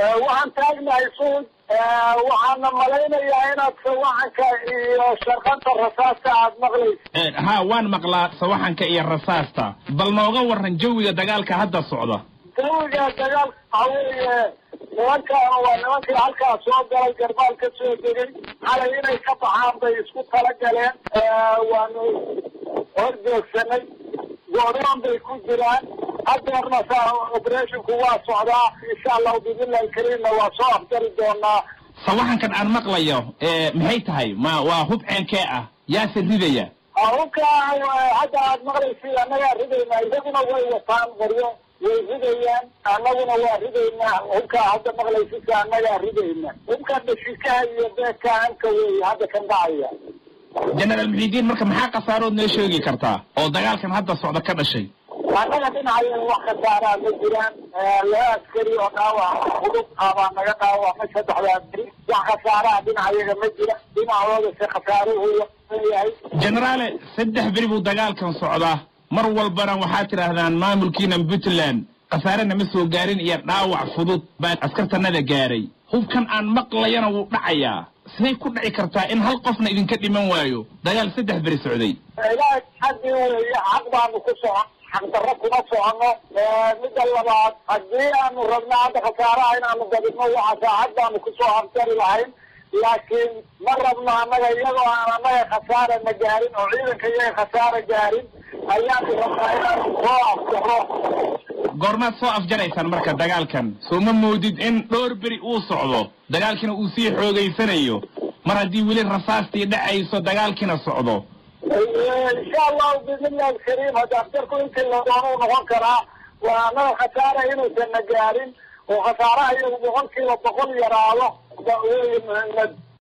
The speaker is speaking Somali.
waxaan taagnahay suud waxaana malaynayaa inaad sawaxanka iyo sharqanta rasaasta aad maqlayso. ha waan maqlaa sawaxanka iyo rasaasta, bal nooga waran jawiga dagaalka hadda socda. jawiga dagaalka waxa weeye nimankaan waa nimankii halkaa soo galay garbaal ka soo degay xalay inay ka baxaan bay isku tala galeen. waanu horjoogsanay go'doon bay ku jiraan haddeerna operationku waa socdaa insha allahu biidnillahi alkariimna waa soo afjari doonaa. sawaxankan aan maqlayo maxay tahay waa hub ceenkee ah yaase ridaya? hubka hadda aad maqlaysid annagaa ridaynaa, iyaguna way wataan qoryo way ridayaan, annaguna waa ridaynaa. hubka hadda maqlaysidka annagaa ridaynaa. hubka dhashikaha iyo beekahanka wey hadda kan dhacaya. jenaraal muxiidiin marka maxaa khasaarood noo sheegi kartaa oo dagaalkan hadda socda ka dhashay? annaga dhinacayo wax khasaaraa ma jiraan. 2 askari oo dhaawac hudub abaa naga dhaawacmay 3 askari. wax khasaaraa dhinacayaga ma jira, dhinacooda se khasaaruhu yahay. jenaraale 3 beri buu dagaalkan socdaa, mar walbana waxaad tidhaahdaan maamulkiina puntland khasaarena ma soo gaarin iyo dhaawac fudud baa askartanada gaaray. hubkan aan maqlayana wuu dhacayaa, siday ku dhici kartaa in hal qofna idinka dhiman waayo dagaal 3 beri socday? ilaahay xaggii weeye, xaq baanu ku socon, xaq darro kuma socono. midda labaad haddii aanu rabno hadda khasaaraha inaanu gadino waxa saacad baanu kusoo afjari lahayn, laakiin ma rabno annaga iyagoo aan annaga khasaara na gaarin oo ciidanka iyaga khasaara gaarin ayaanu rabnaa inaanu soo afjaro. goormaad soo afjaraysaan marka dagaalkan? soo ma moodid in dhowr beri uu socdo dagaalkiina uu sii xoogaysanayo mar haddii weli rasaastii dhacayso dagaalkiina socdo? insha allahu biidnillahi alkariim hadda afjarku intii la doono noqon karaa. waa annaga khasaara inuusan na gaarin oo khasaaraha iyagu 100% yaraado wey muhiimad.